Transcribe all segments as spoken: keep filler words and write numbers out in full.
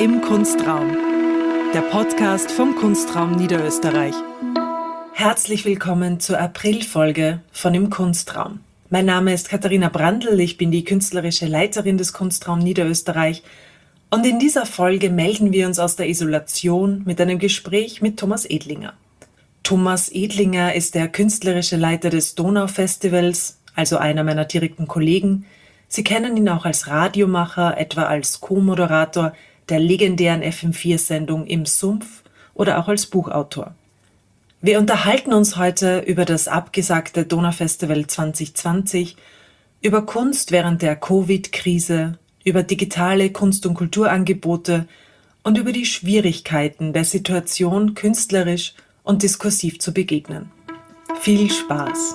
Im Kunstraum, der Podcast vom Kunstraum Niederösterreich. Herzlich willkommen zur Aprilfolge von Im Kunstraum. Mein Name ist Katharina Brandl, ich bin die künstlerische Leiterin des Kunstraum Niederösterreich und in dieser Folge melden wir uns aus der Isolation mit einem Gespräch mit Thomas Edlinger. Thomas Edlinger ist der künstlerische Leiter des Donau-Festivals, also einer meiner direkten Kollegen. Sie kennen ihn auch als Radiomacher, etwa als Co-Moderator der legendären F M vier Sendung Im Sumpf oder auch als Buchautor. Wir unterhalten uns heute über das abgesagte Donau-Festival zwanzig zwanzig, über Kunst während der Covid-Krise, über digitale Kunst- und Kulturangebote und über die Schwierigkeiten der Situation künstlerisch und diskursiv zu begegnen. Viel Spaß!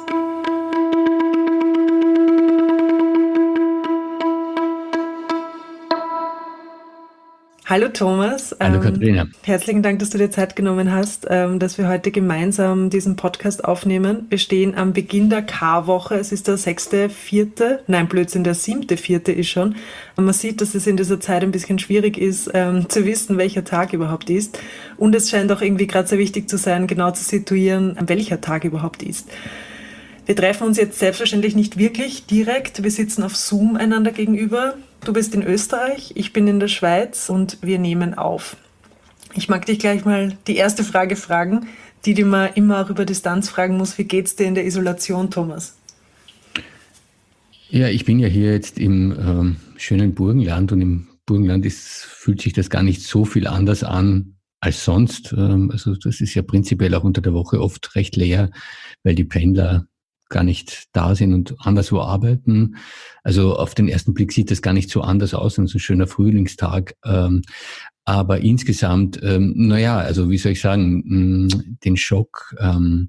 Hallo Thomas. Hallo Katharina. Ähm, herzlichen Dank, dass du dir Zeit genommen hast, ähm, dass wir heute gemeinsam diesen Podcast aufnehmen. Wir stehen am Beginn der Karwoche. Es ist der sechste, vierte, nein Blödsinn, der siebte, vierte ist schon. Und man sieht, dass es in dieser Zeit ein bisschen schwierig ist, ähm, zu wissen, welcher Tag überhaupt ist. Und es scheint auch irgendwie gerade sehr wichtig zu sein, genau zu situieren, welcher Tag überhaupt ist. Wir treffen uns jetzt selbstverständlich nicht wirklich direkt. Wir sitzen auf Zoom einander gegenüber. Du bist in Österreich, ich bin in der Schweiz und wir nehmen auf. Ich mag dich gleich mal die erste Frage fragen, die die man immer auch über Distanz fragen muss. Wie geht's dir in der Isolation, Thomas? Ja, ich bin ja hier jetzt im ähm, schönen Burgenland und im Burgenland ist, fühlt sich das gar nicht so viel anders an als sonst. Ähm, also das ist ja prinzipiell auch unter der Woche oft recht leer, weil die Pendler gar nicht da sind und anderswo arbeiten. Also auf den ersten Blick sieht das gar nicht so anders aus, und so ein schöner Frühlingstag. Ähm, aber insgesamt, ähm, naja, also wie soll ich sagen, mh, den Schock ähm,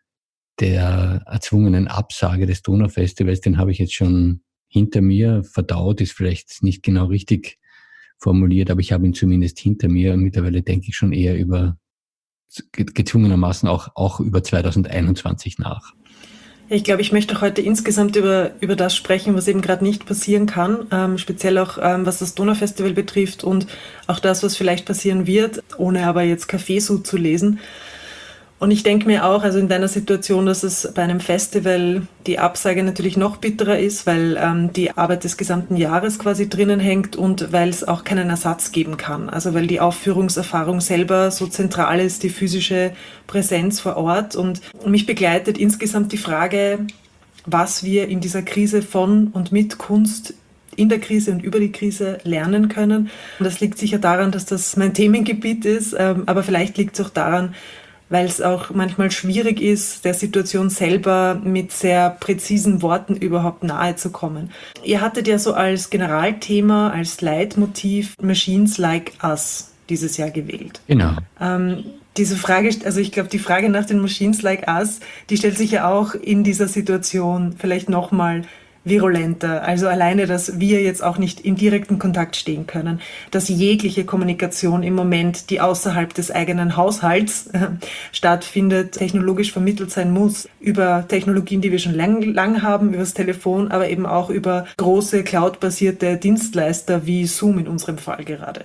der erzwungenen Absage des Donau-Festivals, den habe ich jetzt schon hinter mir. Verdaut ist vielleicht nicht genau richtig formuliert, aber ich habe ihn zumindest hinter mir. Und mittlerweile denke ich schon eher über, gezwungenermaßen auch, auch über zwanzig einundzwanzig nach. Ich glaube, ich möchte heute insgesamt über, über das sprechen, was eben gerade nicht passieren kann, ähm, speziell auch ähm, was das Donau-Festival betrifft und auch das, was vielleicht passieren wird, ohne aber jetzt Kaffeesud zu lesen. Und ich denke mir auch, also in deiner Situation, dass es bei einem Festival die Absage natürlich noch bitterer ist, weil ähm, die Arbeit des gesamten Jahres quasi drinnen hängt und weil es auch keinen Ersatz geben kann. Also weil die Aufführungserfahrung selber so zentral ist, die physische Präsenz vor Ort. Und mich begleitet insgesamt die Frage, was wir in dieser Krise von und mit Kunst in der Krise und über die Krise lernen können. Und das liegt sicher daran, dass das mein Themengebiet ist, ähm, aber vielleicht liegt es auch daran, weil es auch manchmal schwierig ist, der Situation selber mit sehr präzisen Worten überhaupt nahe zu kommen. Ihr hattet ja so als Generalthema, als Leitmotiv Machines Like Us dieses Jahr gewählt. Genau. Ähm, diese Frage, also ich glaube, die Frage nach den Machines Like Us, die stellt sich ja auch in dieser Situation vielleicht nochmal virulenter. Also alleine, dass wir jetzt auch nicht in direkten Kontakt stehen können, dass jegliche Kommunikation im Moment, die außerhalb des eigenen Haushalts äh, stattfindet, technologisch vermittelt sein muss, über Technologien, die wir schon lang, lang haben, über das Telefon, aber eben auch über große cloud-basierte Dienstleister wie Zoom in unserem Fall gerade.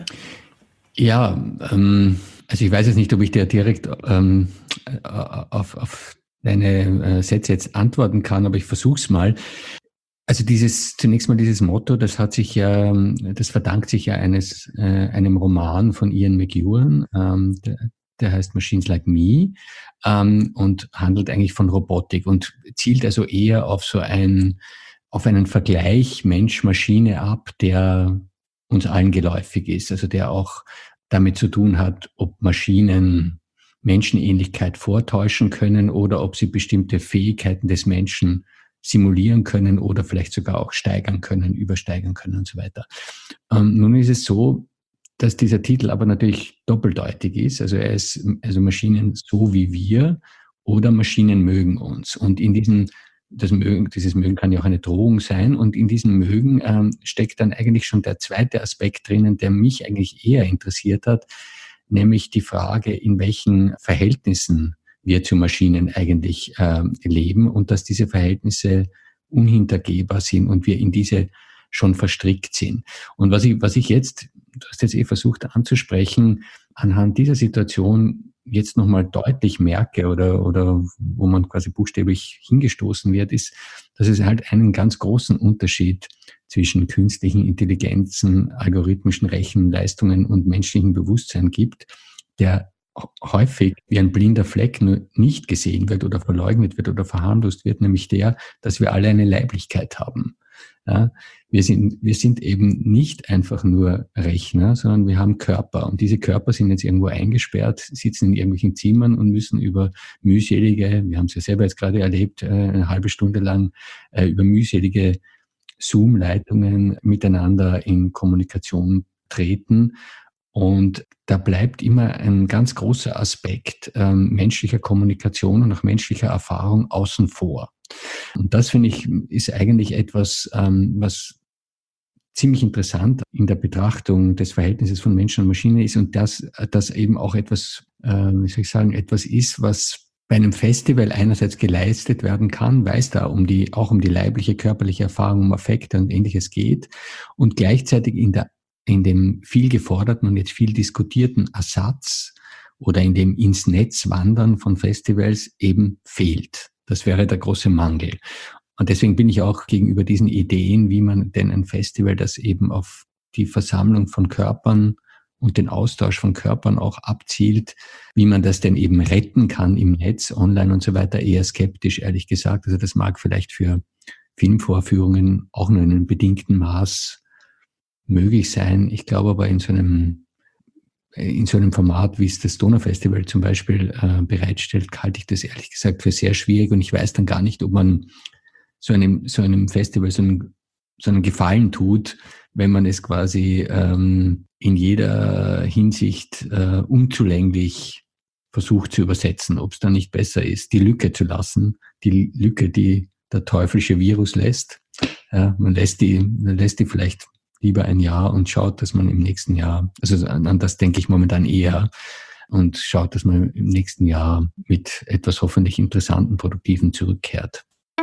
Ja, ähm, also ich weiß jetzt nicht, ob ich dir direkt ähm, auf, auf deine äh, Sätze jetzt antworten kann, aber ich versuch's mal. Also dieses, zunächst mal dieses Motto, das hat sich ja, das verdankt sich ja eines, äh, einem Roman von Ian McEwan, ähm, der, der heißt Machines Like Me, ähm, und handelt eigentlich von Robotik und zielt also eher auf so ein, auf einen Vergleich Mensch-Maschine ab, der uns allen geläufig ist, also der auch damit zu tun hat, ob Maschinen Menschenähnlichkeit vortäuschen können oder ob sie bestimmte Fähigkeiten des Menschen simulieren können oder vielleicht sogar auch steigern können, übersteigern können und so weiter. Ähm, nun ist es so, dass dieser Titel aber natürlich doppeldeutig ist. Also er ist, also Maschinen so wie wir oder Maschinen mögen uns. Und in diesem, das Mögen, dieses Mögen kann ja auch eine Drohung sein. Und in diesem Mögen ähm, steckt dann eigentlich schon der zweite Aspekt drinnen, der mich eigentlich eher interessiert hat, nämlich die Frage, in welchen Verhältnissen wir zu Maschinen eigentlich äh, leben und dass diese Verhältnisse unhintergehbar sind und wir in diese schon verstrickt sind. Und was ich, was ich jetzt du hast jetzt eh versucht anzusprechen, anhand dieser Situation jetzt nochmal deutlich merke oder, oder wo man quasi buchstäblich hingestoßen wird, ist, dass es halt einen ganz großen Unterschied zwischen künstlichen Intelligenzen, algorithmischen Rechenleistungen und menschlichem Bewusstsein gibt, der häufig wie ein blinder Fleck nur nicht gesehen wird oder verleugnet wird oder verharmlost wird, nämlich der, dass wir alle eine Leiblichkeit haben. Ja, wir sind, wir sind eben nicht einfach nur Rechner, sondern wir haben Körper. Und diese Körper sind jetzt irgendwo eingesperrt, sitzen in irgendwelchen Zimmern und müssen über mühselige, wir haben es ja selber jetzt gerade erlebt, eine halbe Stunde lang über mühselige Zoom-Leitungen miteinander in Kommunikation treten. Und da bleibt immer ein ganz großer Aspekt ähm, menschlicher Kommunikation und auch menschlicher Erfahrung außen vor. Und das, finde ich, ist eigentlich etwas, ähm, was ziemlich interessant in der Betrachtung des Verhältnisses von Menschen und Maschine ist und das, das eben auch etwas, äh, wie soll ich sagen, etwas ist, was bei einem Festival einerseits geleistet werden kann, weil es da um die, auch um die leibliche, körperliche Erfahrung, um Affekte und Ähnliches geht und gleichzeitig in der in dem viel geforderten und jetzt viel diskutierten Ersatz oder in dem ins Netz wandern von Festivals eben fehlt. Das wäre der große Mangel. Und deswegen bin ich auch gegenüber diesen Ideen, wie man denn ein Festival, das eben auf die Versammlung von Körpern und den Austausch von Körpern auch abzielt, wie man das denn eben retten kann im Netz, online und so weiter, eher skeptisch, ehrlich gesagt. Also das mag vielleicht für Filmvorführungen auch nur in einem bedingten Maß möglich sein. Ich glaube aber in so einem, in so einem Format, wie es das Donaufestival zum Beispiel äh, bereitstellt, halte ich das ehrlich gesagt für sehr schwierig und ich weiß dann gar nicht, ob man so einem, so einem Festival so einen, so einen Gefallen tut, wenn man es quasi ähm, in jeder Hinsicht äh, unzulänglich versucht zu übersetzen, ob es dann nicht besser ist, die Lücke zu lassen, die Lücke, die der teuflische Virus lässt. Ja, man lässt die, man lässt die vielleicht lieber ein Jahr und schaut, dass man im nächsten Jahr, also an das denke ich momentan eher, und schaut, dass man im nächsten Jahr mit etwas hoffentlich interessanten, produktiven zurückkehrt.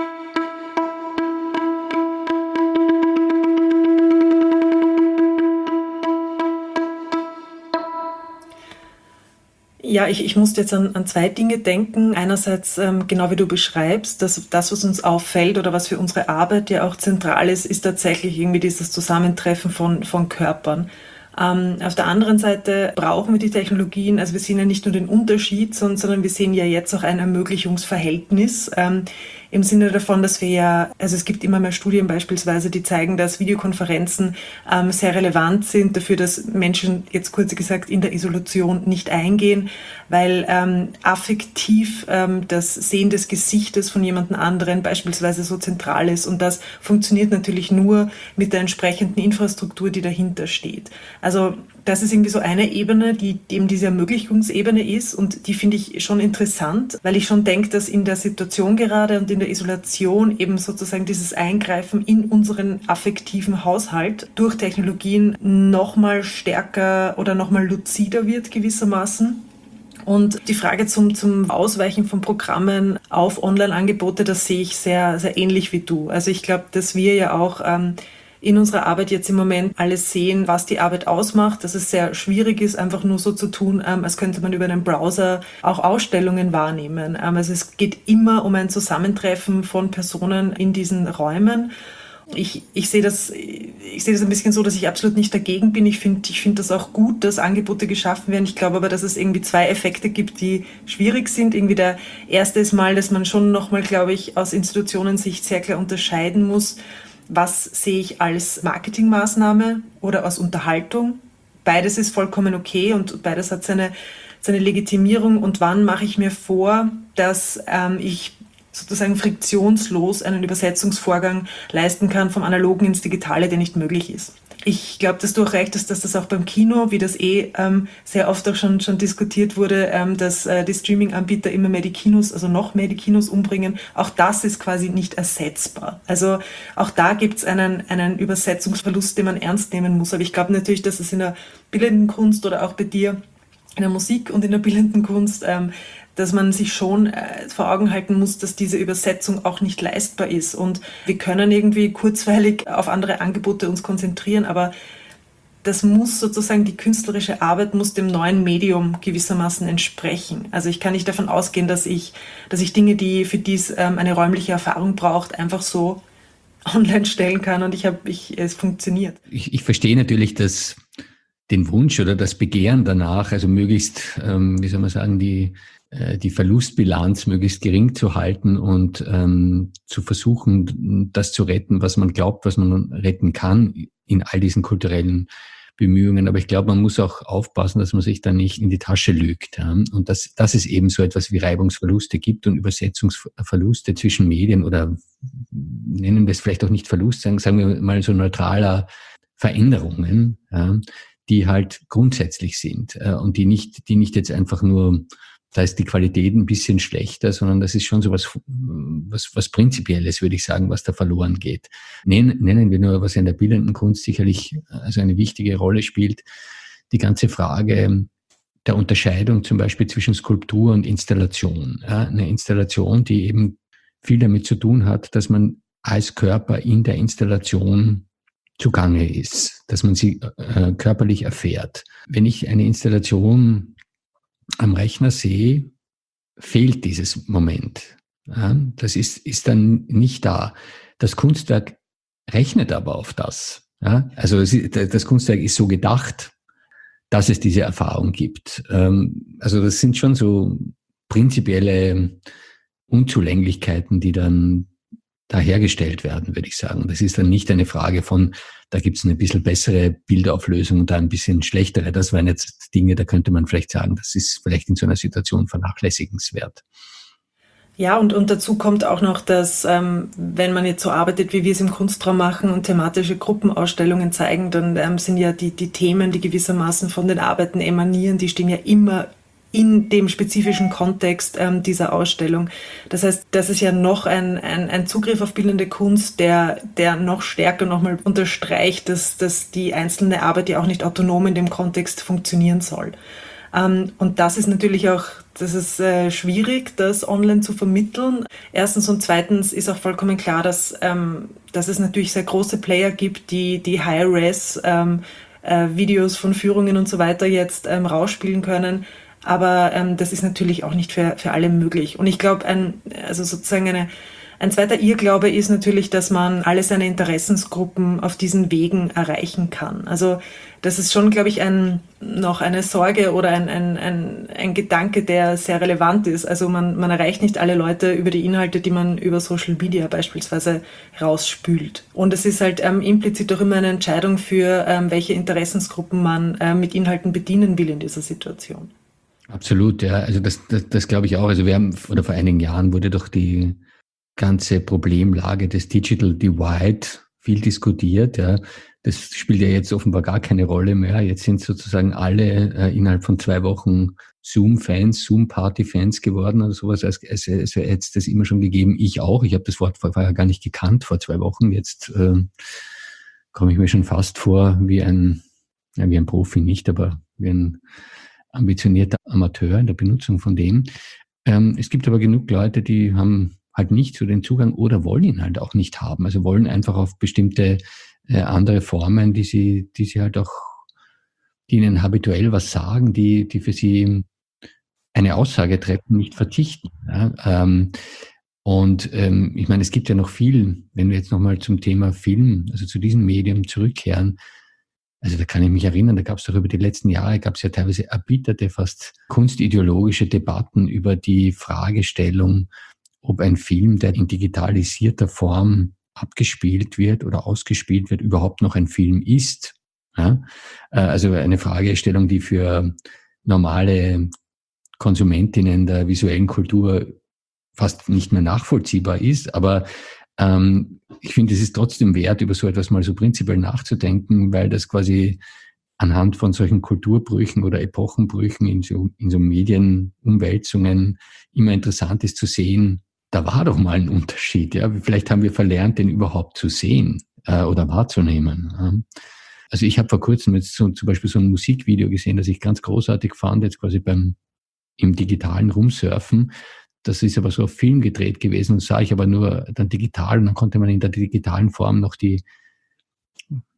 Ja, ich, ich musste jetzt an, an zwei Dinge denken. Einerseits, ähm, genau wie du beschreibst, dass das, was uns auffällt oder was für unsere Arbeit ja auch zentral ist, ist tatsächlich irgendwie dieses Zusammentreffen von, von Körpern. Ähm, auf der anderen Seite brauchen wir die Technologien, also wir sehen ja nicht nur den Unterschied, sondern, sondern wir sehen ja jetzt auch ein Ermöglichungsverhältnis. Ähm, im Sinne davon, dass wir ja, also es gibt immer mehr Studien beispielsweise, die zeigen, dass Videokonferenzen ähm, sehr relevant sind dafür, dass Menschen, jetzt kurz gesagt, in der Isolation nicht eingehen, weil ähm, affektiv ähm, das Sehen des Gesichtes von jemandem anderen beispielsweise so zentral ist und das funktioniert natürlich nur mit der entsprechenden Infrastruktur, die dahinter steht. Also das ist irgendwie so eine Ebene, die eben diese Ermöglichungsebene ist und die finde ich schon interessant, weil ich schon denke, dass in der Situation gerade und in der Isolation eben sozusagen dieses Eingreifen in unseren affektiven Haushalt durch Technologien nochmal stärker oder nochmal luzider wird gewissermaßen. Und die Frage zum, zum Ausweichen von Programmen auf Online-Angebote, das sehe ich sehr, sehr ähnlich wie du. Also ich glaube, dass wir ja auch ähm, in unserer Arbeit jetzt im Moment alles sehen, was die Arbeit ausmacht, dass es sehr schwierig ist, einfach nur so zu tun, ähm, als könnte man über einen Browser auch Ausstellungen wahrnehmen. Ähm, also es geht immer um ein Zusammentreffen von Personen in diesen Räumen. Ich, ich sehe das, ich sehe das ein bisschen so, dass ich absolut nicht dagegen bin. Ich finde, ich finde das auch gut, dass Angebote geschaffen werden. Ich glaube aber, dass es irgendwie zwei Effekte gibt, die schwierig sind. Irgendwie der erste ist mal, dass man schon nochmal, glaube ich, aus Institutionensicht sehr klar unterscheiden muss, was sehe ich als Marketingmaßnahme oder als Unterhaltung. Beides ist vollkommen okay und beides hat seine, seine Legitimierung. Und wann mache ich mir vor, dass ähm, ich sozusagen friktionslos einen Übersetzungsvorgang leisten kann vom Analogen ins Digitale, der nicht möglich ist. Ich glaube, dass du auch recht hast, dass das auch beim Kino, wie das eh ähm, sehr oft auch schon, schon diskutiert wurde, ähm, dass äh, die Streaming-Anbieter immer mehr die Kinos, also noch mehr die Kinos umbringen. Auch das ist quasi nicht ersetzbar. Also auch da gibt es einen, einen Übersetzungsverlust, den man ernst nehmen muss. Aber ich glaube natürlich, dass es in der bildenden Kunst oder auch bei dir in der Musik und in der bildenden Kunst ähm, dass man sich schon äh, vor Augen halten muss, dass diese Übersetzung auch nicht leistbar ist. Und wir können irgendwie kurzweilig auf andere Angebote uns konzentrieren, aber das muss sozusagen, die künstlerische Arbeit muss dem neuen Medium gewissermaßen entsprechen. Also ich kann nicht davon ausgehen, dass ich, dass ich Dinge, die für dies ähm, eine räumliche Erfahrung braucht, einfach so online stellen kann und ich habe, ich, es funktioniert. Ich, ich verstehe natürlich, dass den Wunsch oder das Begehren danach, also möglichst, ähm, wie soll man sagen, die, äh, die Verlustbilanz möglichst gering zu halten und ähm, zu versuchen, das zu retten, was man glaubt, was man retten kann in all diesen kulturellen Bemühungen. Aber ich glaube, man muss auch aufpassen, dass man sich da nicht in die Tasche lügt. Ja? Und dass, dass es eben so etwas wie Reibungsverluste gibt und Übersetzungsverluste zwischen Medien oder nennen wir es vielleicht auch nicht Verlust, sagen, sagen wir mal so neutraler Veränderungen, ja, die halt grundsätzlich sind äh, und die nicht, die nicht jetzt einfach nur, da ist die Qualität ein bisschen schlechter, sondern das ist schon so was, was, was Prinzipielles, würde ich sagen, was da verloren geht. Nennen, nennen wir nur, was in der bildenden Kunst sicherlich also eine wichtige Rolle spielt, die ganze Frage der Unterscheidung zum Beispiel zwischen Skulptur und Installation. Ja, eine Installation, die eben viel damit zu tun hat, dass man als Körper in der Installation zugange ist, dass man sie äh, körperlich erfährt. Wenn ich eine Installation am Rechner sehe, fehlt dieses Moment. Ja, das ist, ist dann nicht da. Das Kunstwerk rechnet aber auf das. Ja, also es, das Kunstwerk ist so gedacht, dass es diese Erfahrung gibt. Ähm, also das sind schon so prinzipielle Unzulänglichkeiten, die dann da hergestellt werden, würde ich sagen. Das ist dann nicht eine Frage von, da gibt es eine bisschen bessere Bildauflösung und da ein bisschen schlechtere. Das wären jetzt Dinge, da könnte man vielleicht sagen, das ist vielleicht in so einer Situation vernachlässigenswert. Ja, und, und dazu kommt auch noch, dass ähm, wenn man jetzt so arbeitet, wie wir es im Kunstraum machen und thematische Gruppenausstellungen zeigen, dann ähm, sind ja die, die Themen, die gewissermaßen von den Arbeiten emanieren, die stehen ja immer in dem spezifischen Kontext ähm, dieser Ausstellung. Das heißt, das ist ja noch ein, ein, ein Zugriff auf bildende Kunst, der, der noch stärker nochmal unterstreicht, dass, dass die einzelne Arbeit ja auch nicht autonom in dem Kontext funktionieren soll. Ähm, und das ist natürlich auch, das ist äh, schwierig, das online zu vermitteln. Erstens und zweitens ist auch vollkommen klar, dass, ähm, dass es natürlich sehr große Player gibt, die, die High-Res ähm, äh, Videos von Führungen und so weiter jetzt ähm, rausspielen können. Aber ähm, das ist natürlich auch nicht für, für alle möglich. Und ich glaube, ein, also sozusagen eine, ein zweiter Irrglaube ist natürlich, dass man alle seine Interessensgruppen auf diesen Wegen erreichen kann. Also das ist schon, glaube ich, ein, noch eine Sorge oder ein, ein, ein, ein Gedanke, der sehr relevant ist. Also man, man erreicht nicht alle Leute über die Inhalte, die man über Social Media beispielsweise rausspült. Und es ist halt ähm, implizit auch immer eine Entscheidung für, ähm, welche Interessensgruppen man äh, mit Inhalten bedienen will in dieser Situation. Absolut, ja. Also das, das, das glaube ich auch. Also wir haben, oder vor einigen Jahren wurde doch die ganze Problemlage des Digital Divide viel diskutiert, ja. Das spielt ja jetzt offenbar gar keine Rolle mehr. Jetzt sind sozusagen alle äh, innerhalb von zwei Wochen Zoom-Fans, Zoom-Party-Fans geworden oder sowas. Also, also, also jetzt das immer schon gegeben. Ich auch. Ich habe das Wort vorher gar nicht gekannt vor zwei Wochen. Jetzt äh, komme ich mir schon fast vor wie ein, ja, wie ein Profi nicht, aber wie ein ambitionierter Amateur in der Benutzung von dem. Ähm, es gibt aber genug Leute, die haben halt nicht so den Zugang oder wollen ihn halt auch nicht haben. Also wollen einfach auf bestimmte äh, andere Formen, die sie, die sie halt auch, die ihnen habituell was sagen, die, die für sie eine Aussage treffen, nicht verzichten. Ja? Ähm, und ähm, ich meine, es gibt ja noch viel, wenn wir jetzt nochmal zum Thema Film, also zu diesem Medium zurückkehren. Also da kann ich mich erinnern, da gab es doch über die letzten Jahre, gab es ja teilweise erbitterte, fast kunstideologische Debatten über die Fragestellung, ob ein Film, der in digitalisierter Form abgespielt wird oder ausgespielt wird, überhaupt noch ein Film ist. Ja? Also eine Fragestellung, die für normale Konsumentinnen der visuellen Kultur fast nicht mehr nachvollziehbar ist, aber ähm, ich finde, es ist trotzdem wert, über so etwas mal so prinzipiell nachzudenken, weil das quasi anhand von solchen Kulturbrüchen oder Epochenbrüchen in so, in so Medienumwälzungen immer interessant ist zu sehen, da war doch mal ein Unterschied. Ja? Vielleicht haben wir verlernt, den überhaupt zu sehen äh, oder wahrzunehmen. Ja? Also ich habe vor kurzem jetzt so, zum Beispiel so ein Musikvideo gesehen, das ich ganz großartig fand, jetzt quasi beim im digitalen Rumsurfen. Das ist aber so auf Film gedreht gewesen und sah ich aber nur dann digital und dann konnte man in der digitalen Form noch die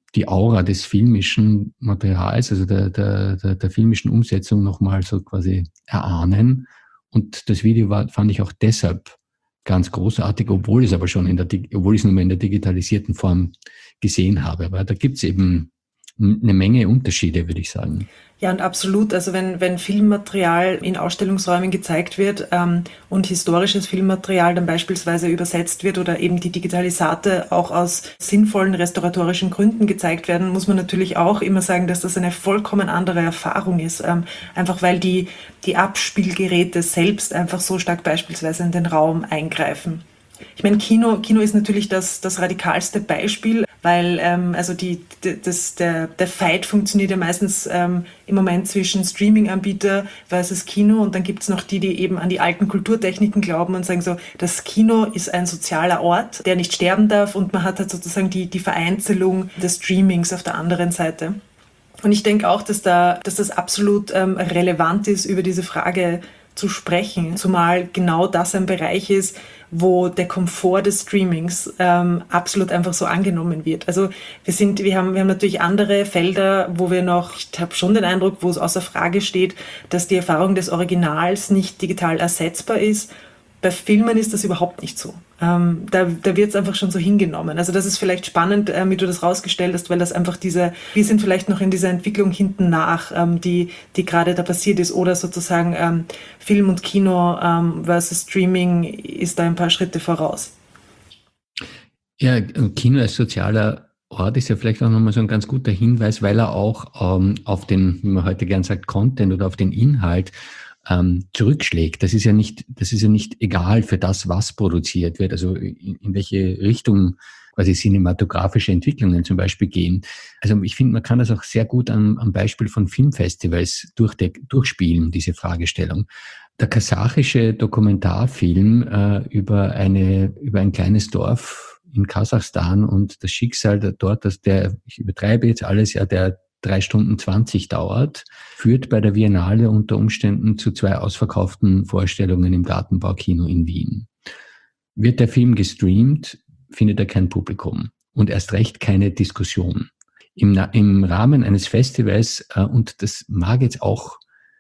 die Aura des filmischen Materials, also der, der, der, der filmischen Umsetzung nochmal so quasi erahnen. Und das Video war, fand ich auch deshalb ganz großartig, obwohl ich es aber schon in der, obwohl ich es nur mal in der digitalisierten Form gesehen habe. Aber da gibt es eben eine Menge Unterschiede, würde ich sagen. Ja, und absolut. Also wenn, wenn Filmmaterial in Ausstellungsräumen gezeigt wird ähm, und historisches Filmmaterial dann beispielsweise übersetzt wird oder eben die Digitalisate auch aus sinnvollen restauratorischen Gründen gezeigt werden, muss man natürlich auch immer sagen, dass das eine vollkommen andere Erfahrung ist. Ähm, einfach weil die, die Abspielgeräte selbst einfach so stark beispielsweise in den Raum eingreifen. Ich meine, Kino, Kino ist natürlich das, das radikalste Beispiel, weil ähm, also die, die, das, der, der Fight funktioniert ja meistens ähm, im Moment zwischen Streaming-Anbieter versus Kino, und dann gibt's noch die, die eben an die alten Kulturtechniken glauben und sagen so, das Kino ist ein sozialer Ort, der nicht sterben darf, und man hat halt sozusagen die, die Vereinzelung des Streamings auf der anderen Seite. Und ich denke auch, dass, da, dass das absolut ähm, relevant ist, über diese Frage zu sprechen, zumal genau das ein Bereich ist, wo der Komfort des Streamings ähm, absolut einfach so angenommen wird. Also wir sind, wir haben, wir haben natürlich andere Felder, wo wir noch, ich habe schon den Eindruck, wo es außer Frage steht, dass die Erfahrung des Originals nicht digital ersetzbar ist. Bei Filmen ist das überhaupt nicht so. Ähm, da da wird es einfach schon so hingenommen. Also das ist vielleicht spannend, äh, wie du das rausgestellt hast, weil das einfach diese, wir sind vielleicht noch in dieser Entwicklung hinten nach, ähm, die die gerade da passiert ist, oder sozusagen ähm, Film und Kino ähm, versus Streaming ist da ein paar Schritte voraus. Ja, Kino als sozialer Ort ist ja vielleicht auch nochmal so ein ganz guter Hinweis, weil er auch ähm, auf den, wie man heute gern sagt, Content oder auf den Inhalt ähm, zurückschlägt. Das ist ja nicht, das ist ja nicht egal für das, was produziert wird, also in, in welche Richtung quasi cinematografische Entwicklungen zum Beispiel gehen. Also ich finde, man kann das auch sehr gut am, am Beispiel von Filmfestivals durchdeck, durchspielen, diese Fragestellung. Der kasachische Dokumentarfilm äh, über eine, über ein kleines Dorf in Kasachstan und das Schicksal der dort, dass der, ich übertreibe jetzt alles, ja, der drei Stunden zwanzig dauert, führt bei der Biennale unter Umständen zu zwei ausverkauften Vorstellungen im Gartenbaukino in Wien. Wird der Film gestreamt, findet er kein Publikum und erst recht keine Diskussion. Im, im Rahmen eines Festivals, äh, und das mag jetzt auch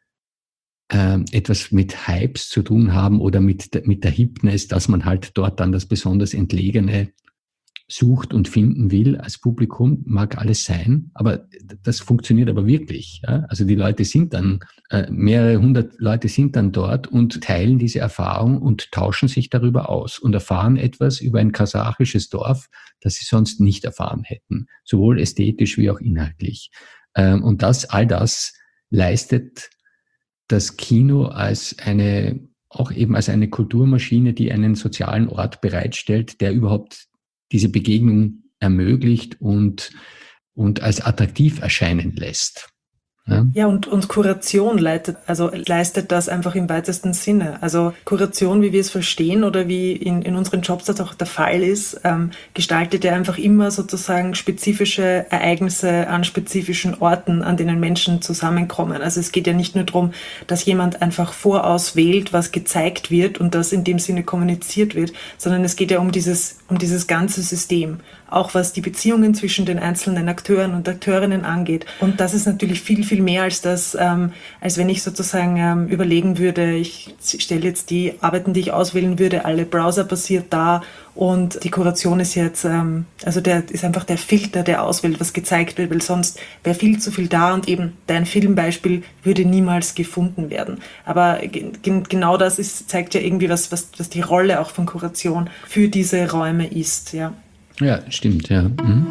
äh, etwas mit Hypes zu tun haben oder mit, mit der Hipness, dass man halt dort dann das besonders Entlegene sucht und finden will als Publikum, mag alles sein, aber das funktioniert aber wirklich. Ja? Also die Leute sind dann, äh, mehrere hundert Leute sind dann dort und teilen diese Erfahrung und tauschen sich darüber aus und erfahren etwas über ein kasachisches Dorf, das sie sonst nicht erfahren hätten, sowohl ästhetisch wie auch inhaltlich. Ähm, und das, all das leistet das Kino als eine, auch eben als eine Kulturmaschine, die einen sozialen Ort bereitstellt, der überhaupt diese Begegnung ermöglicht und, und als attraktiv erscheinen lässt. Ja, ja und, und Kuration leitet, also leistet das einfach im weitesten Sinne. Also Kuration, wie wir es verstehen oder wie in, in unseren Jobs das auch der Fall ist, ähm, gestaltet ja einfach immer sozusagen spezifische Ereignisse an spezifischen Orten, an denen Menschen zusammenkommen. Also es geht ja nicht nur darum, dass jemand einfach vorauswählt, was gezeigt wird und das in dem Sinne kommuniziert wird, sondern es geht ja um dieses, um dieses ganze System. Auch was die Beziehungen zwischen den einzelnen Akteuren und Akteurinnen angeht. Und das ist natürlich viel, viel mehr als das, ähm, als wenn ich sozusagen ähm, überlegen würde, ich stelle jetzt die Arbeiten, die ich auswählen würde, alle browserbasiert dar, und die Kuration ist jetzt, ähm, also der ist einfach der Filter, der auswählt, was gezeigt wird, weil sonst wäre viel zu viel da und eben dein Filmbeispiel würde niemals gefunden werden. Aber g- genau das ist, zeigt ja irgendwie was, was, was die Rolle auch von Kuration für diese Räume ist, ja. ja stimmt, ja. Mhm.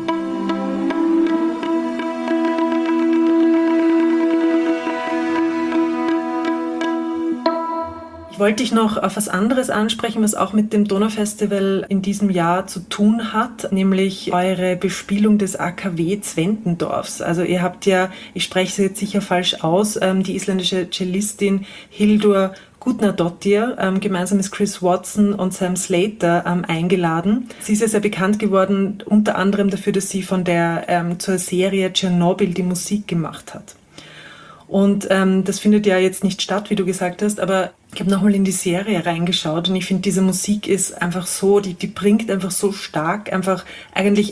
Ich wollte dich noch auf was anderes ansprechen, was auch mit dem Donaufestival in diesem Jahr zu tun hat, nämlich eure Bespielung des A K W Zwentendorfs. Also ihr habt ja, ich spreche es jetzt sicher falsch aus, ähm, die isländische Cellistin Hildur Gudnadottir ähm, gemeinsam mit Chris Watson und Sam Slater ähm, eingeladen. Sie ist ja sehr bekannt geworden, unter anderem dafür, dass sie von der ähm, zur Serie Tschernobyl die Musik gemacht hat. Und ähm, das findet ja jetzt nicht statt, wie du gesagt hast, aber ich habe nochmal in die Serie reingeschaut und ich finde, diese Musik ist einfach so, die, die bringt einfach so stark einfach eigentlich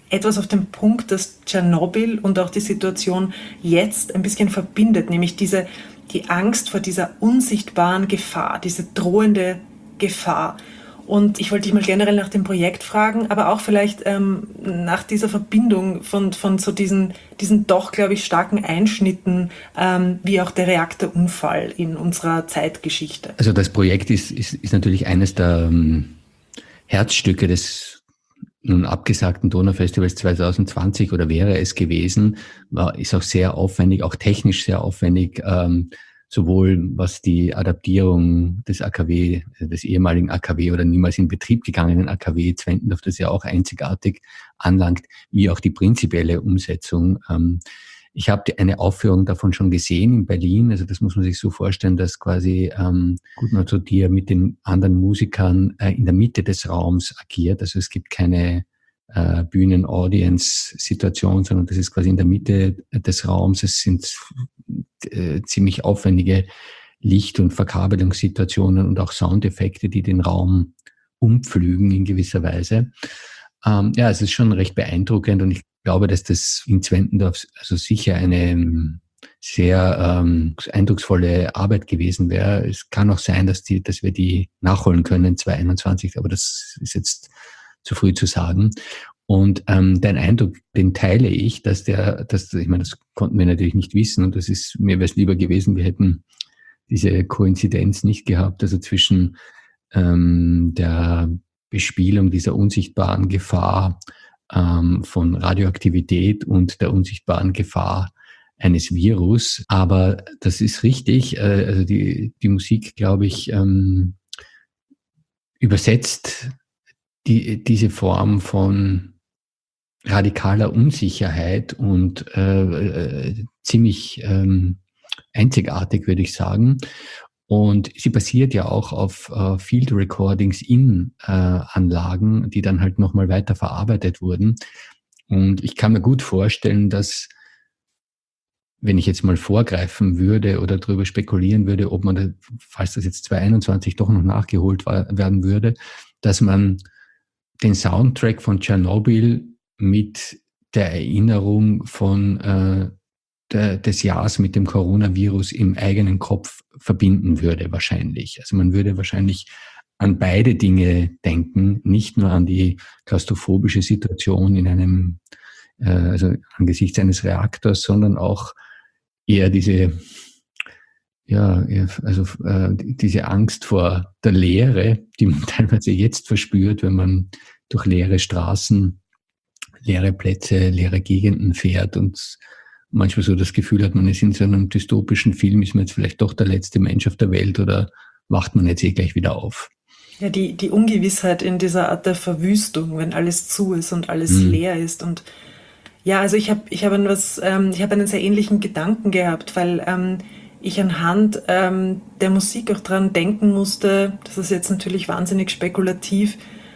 etwas auf den Punkt, das Tschernobyl und auch die Situation jetzt ein bisschen verbindet, nämlich diese, die Angst vor dieser unsichtbaren Gefahr, diese drohende Gefahr. Und ich wollte dich mal generell nach dem Projekt fragen, aber auch vielleicht ähm, nach dieser Verbindung von, von so diesen, diesen doch, glaube ich, starken Einschnitten, ähm, wie auch der Reaktorunfall in unserer Zeitgeschichte. Also das Projekt ist, ist, ist natürlich eines der ähm, Herzstücke des nun abgesagten Donaufestivals zwanzig zwanzig oder wäre es gewesen, war, ist auch sehr aufwendig, auch technisch sehr aufwendig, ähm, sowohl was die Adaptierung des A K W, des ehemaligen A K W oder niemals in Betrieb gegangenen A K W Zwentendorf, das ja auch einzigartig anlangt, wie auch die prinzipielle Umsetzung. Ich habe eine Aufführung davon schon gesehen in Berlin. Also das muss man sich so vorstellen, dass quasi ähm, Gudmund Sodier mit den anderen Musikern äh, in der Mitte des Raums agiert. Also es gibt keine äh, Bühnen-Audience-Situation, sondern das ist quasi in der Mitte des Raums. Es sind äh, ziemlich aufwendige Licht- und Verkabelungssituationen und auch Soundeffekte, die den Raum umpflügen in gewisser Weise. Ähm, ja, es ist schon recht beeindruckend und ich glaube, dass das in Zwentendorf also sicher eine sehr ähm, eindrucksvolle Arbeit gewesen wäre. Es kann auch sein, dass die, dass wir die nachholen können zwanzig einundzwanzig, aber das ist jetzt zu früh zu sagen. Und ähm, dein Eindruck, den teile ich, dass der, dass ich meine, das konnten wir natürlich nicht wissen und das ist mir wäre es lieber gewesen, wir hätten diese Koinzidenz nicht gehabt, also zwischen ähm, der Bespielung dieser unsichtbaren Gefahr ähm, von Radioaktivität und der unsichtbaren Gefahr eines Virus. Aber das ist richtig. Äh, also die, die Musik, glaube ich, ähm, übersetzt die, diese Form von radikaler Unsicherheit und äh, äh, ziemlich ähm, einzigartig, würde ich sagen. Und sie basiert ja auch auf äh, Field Recordings in äh, Anlagen, die dann halt nochmal weiter verarbeitet wurden. Und ich kann mir gut vorstellen, dass, wenn ich jetzt mal vorgreifen würde oder darüber spekulieren würde, ob man, da, falls das jetzt zwanzig einundzwanzig doch noch nachgeholt war, werden würde, dass man den Soundtrack von Tschernobyl mit der Erinnerung von äh, der, des Jahres mit dem Coronavirus im eigenen Kopf verbinden würde wahrscheinlich. Also man würde wahrscheinlich an beide Dinge denken, nicht nur an die klaustrophobische Situation in einem, äh, also angesichts eines Reaktors, sondern auch eher diese, ja, also äh, diese Angst vor der Leere, die man teilweise jetzt verspürt, wenn man durch leere Straßen, leere Plätze, leere Gegenden fährt und manchmal so das Gefühl hat, man ist in so einem dystopischen Film, ist man jetzt vielleicht doch der letzte Mensch auf der Welt oder wacht man jetzt eh gleich wieder auf? Ja, die, die Ungewissheit in dieser Art der Verwüstung, wenn alles zu ist und alles hm. leer ist. Und ja, also ich habe ich hab was, ähm, ich habe einen sehr ähnlichen Gedanken gehabt, weil ähm, ich anhand ähm, der Musik auch dran denken musste, das ist jetzt natürlich wahnsinnig spekulativ,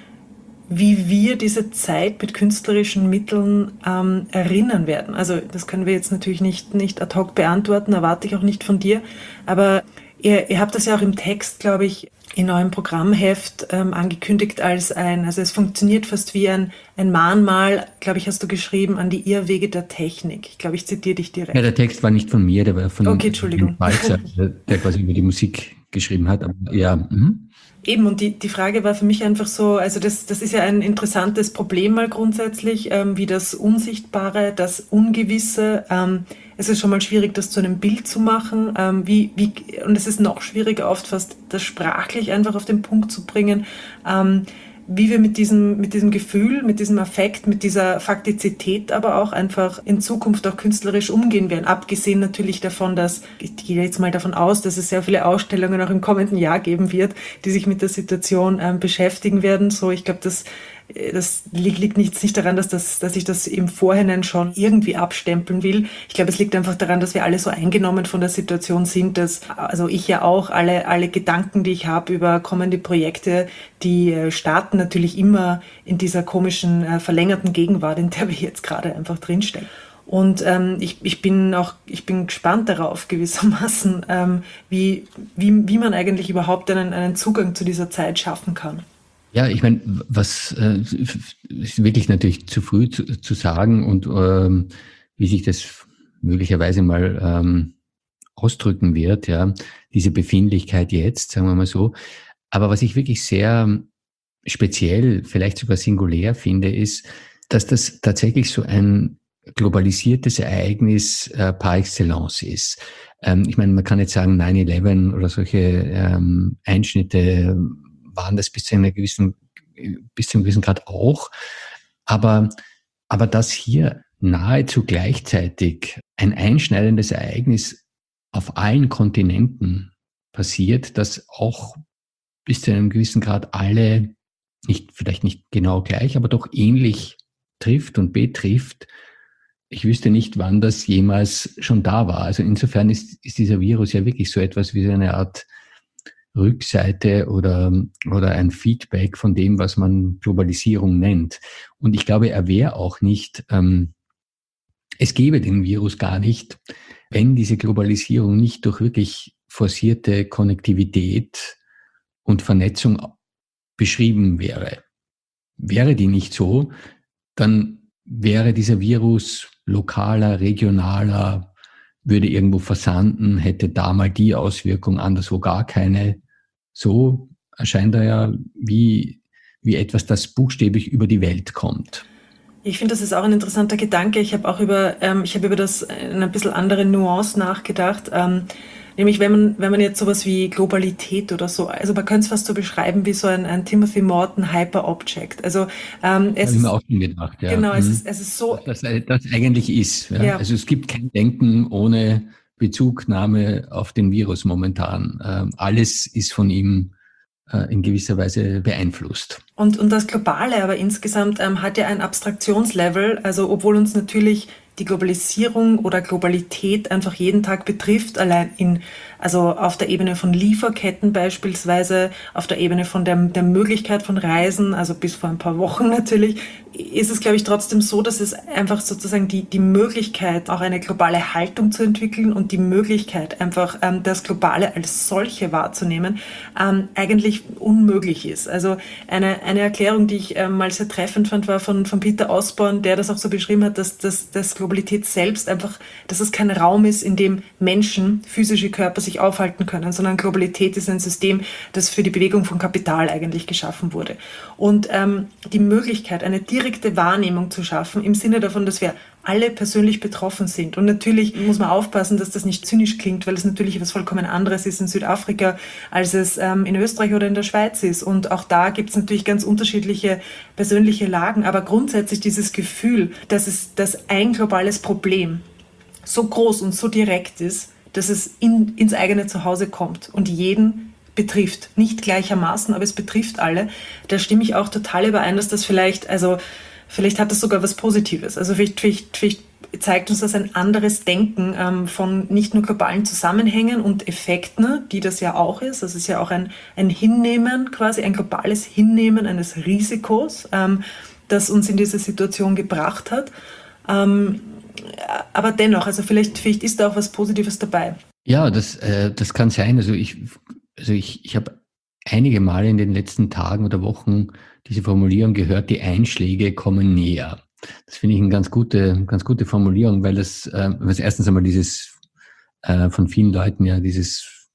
wie wir diese Zeit mit künstlerischen Mitteln ähm, erinnern werden. Also das können wir jetzt natürlich nicht, nicht ad hoc beantworten, erwarte ich auch nicht von dir, aber ihr, ihr habt das ja auch im Text, glaube ich, in eurem Programmheft ähm, angekündigt als ein, also es funktioniert fast wie ein, ein Mahnmal, glaube ich, hast du geschrieben, an die Irrwege der Technik. Ich glaube, ich zitiere dich direkt. Ja, der Text war nicht von mir, der war von okay, Entschuldigung. Balzer, der quasi über die Musik geschrieben hat. Aber ja. Mhm. Eben, und die, die Frage war für mich einfach so, also das, das ist ja ein interessantes Problem mal grundsätzlich, ähm, wie das Unsichtbare, das Ungewisse. Ähm, es ist schon mal schwierig, das zu einem Bild zu machen. Ähm, wie, wie, und es ist noch schwieriger, oft fast das sprachlich einfach auf den Punkt zu bringen. Ähm, wie wir mit diesem, mit diesem Gefühl, mit diesem Affekt, mit dieser Faktizität aber auch einfach in Zukunft auch künstlerisch umgehen werden. Abgesehen natürlich davon, dass, ich gehe jetzt mal davon aus, dass es sehr viele Ausstellungen auch im kommenden Jahr geben wird, die sich mit der Situation ähm, beschäftigen werden. So, ich glaube, das Das liegt, liegt nicht, nicht daran, dass, das, dass ich das im Vorhinein schon irgendwie abstempeln will. Ich glaube, es liegt einfach daran, dass wir alle so eingenommen von der Situation sind, dass, also ich ja auch, alle, alle Gedanken, die ich habe über kommende Projekte, die starten natürlich immer in dieser komischen, äh, verlängerten Gegenwart, in der wir jetzt gerade einfach drinstecken. Und ähm, ich, ich bin auch, ich bin gespannt darauf gewissermaßen, ähm, wie, wie, wie man eigentlich überhaupt einen, einen Zugang zu dieser Zeit schaffen kann. Ja, ich meine, was äh, ist wirklich natürlich zu früh zu, zu sagen und ähm, wie sich das möglicherweise mal ähm, ausdrücken wird, ja, diese Befindlichkeit jetzt, sagen wir mal so. Aber was ich wirklich sehr speziell, vielleicht sogar singulär finde, ist, dass das tatsächlich so ein globalisiertes Ereignis äh, par excellence ist. Ähm, ich meine, man kann jetzt sagen, nine eleven oder solche ähm, Einschnitte waren das bis zu einer gewissen, bis zu einem gewissen Grad auch. Aber, aber dass hier nahezu gleichzeitig ein einschneidendes Ereignis auf allen Kontinenten passiert, das auch bis zu einem gewissen Grad alle, nicht, vielleicht nicht genau gleich, aber doch ähnlich trifft und betrifft. Ich wüsste nicht, wann das jemals schon da war. Also insofern ist, ist dieser Virus ja wirklich so etwas wie so eine Art Rückseite oder, oder ein Feedback von dem, was man Globalisierung nennt. Und ich glaube, er wäre auch nicht, ähm, es gäbe den Virus gar nicht, wenn diese Globalisierung nicht durch wirklich forcierte Konnektivität und Vernetzung beschrieben wäre. Wäre die nicht so, dann wäre dieser Virus lokaler, regionaler, würde irgendwo versanden, hätte da mal die Auswirkung, anderswo gar keine. So erscheint er ja wie, wie etwas, das buchstäblich über die Welt kommt. Ich finde, das ist auch ein interessanter Gedanke. Ich habe auch über, ähm, ich habe über das in ein bisschen andere Nuance nachgedacht. Ähm, nämlich, wenn man, wenn man jetzt sowas wie Globalität oder so, also man könnte es fast so beschreiben wie so ein, ein Timothy Morton Hyper Object. Also ähm, es Habe ich mir ist, auch schon gedacht, ja. genau, es Mhm. ist, es ist so, Was das, das eigentlich ist. Ja. ja. Also es gibt kein Denken ohne Bezugnahme auf den Virus momentan. Ähm, alles ist von ihm äh, in gewisser Weise beeinflusst. Und, und das Globale aber insgesamt ähm, hat ja ein Abstraktionslevel, also obwohl uns natürlich die Globalisierung oder Globalität einfach jeden Tag betrifft, allein in, also auf der Ebene von Lieferketten beispielsweise, auf der Ebene von der, der Möglichkeit von Reisen, also bis vor ein paar Wochen natürlich, ist es, glaube ich, trotzdem so, dass es einfach sozusagen die, die Möglichkeit, auch eine globale Haltung zu entwickeln und die Möglichkeit, einfach ähm, das Globale als solche wahrzunehmen, ähm, eigentlich unmöglich ist. Also eine, eine Erklärung, die ich ähm, mal sehr treffend fand, war von, von Peter Osborne, der das auch so beschrieben hat, dass, dass, dass Globalität selbst einfach, dass es kein Raum ist, in dem Menschen, physische Körper sich aufhalten können, sondern Globalität ist ein System, das für die Bewegung von Kapital eigentlich geschaffen wurde. Und ähm, die Möglichkeit, eine direkte Wahrnehmung zu schaffen, im Sinne davon, dass wir alle persönlich betroffen sind. Und natürlich muss man aufpassen, dass das nicht zynisch klingt, weil es natürlich etwas vollkommen anderes ist in Südafrika, als es ähm, in Österreich oder in der Schweiz ist. Und auch da gibt es natürlich ganz unterschiedliche persönliche Lagen. Aber grundsätzlich dieses Gefühl, dass es dass ein globales Problem so groß und so direkt ist, dass es in, ins eigene Zuhause kommt und jeden betrifft. Nicht gleichermaßen, aber es betrifft alle. Da stimme ich auch total überein, dass das vielleicht, also vielleicht hat das sogar was Positives. Also vielleicht, vielleicht, vielleicht zeigt uns das ein anderes Denken ähm, von nicht nur globalen Zusammenhängen und Effekten, die das ja auch ist. Das ist ja auch ein, ein Hinnehmen, quasi ein globales Hinnehmen eines Risikos, ähm, das uns in diese Situation gebracht hat. Ähm, aber dennoch, also vielleicht, vielleicht ist da auch was Positives dabei. Ja, das, äh, das kann sein. Also ich, also ich, ich habe einige Male in den letzten Tagen oder Wochen diese Formulierung gehört, die Einschläge kommen näher. Das finde ich eine ganz gute, ganz gute Formulierung, weil das, äh, was erstens einmal dieses äh, von vielen Leuten ja dieses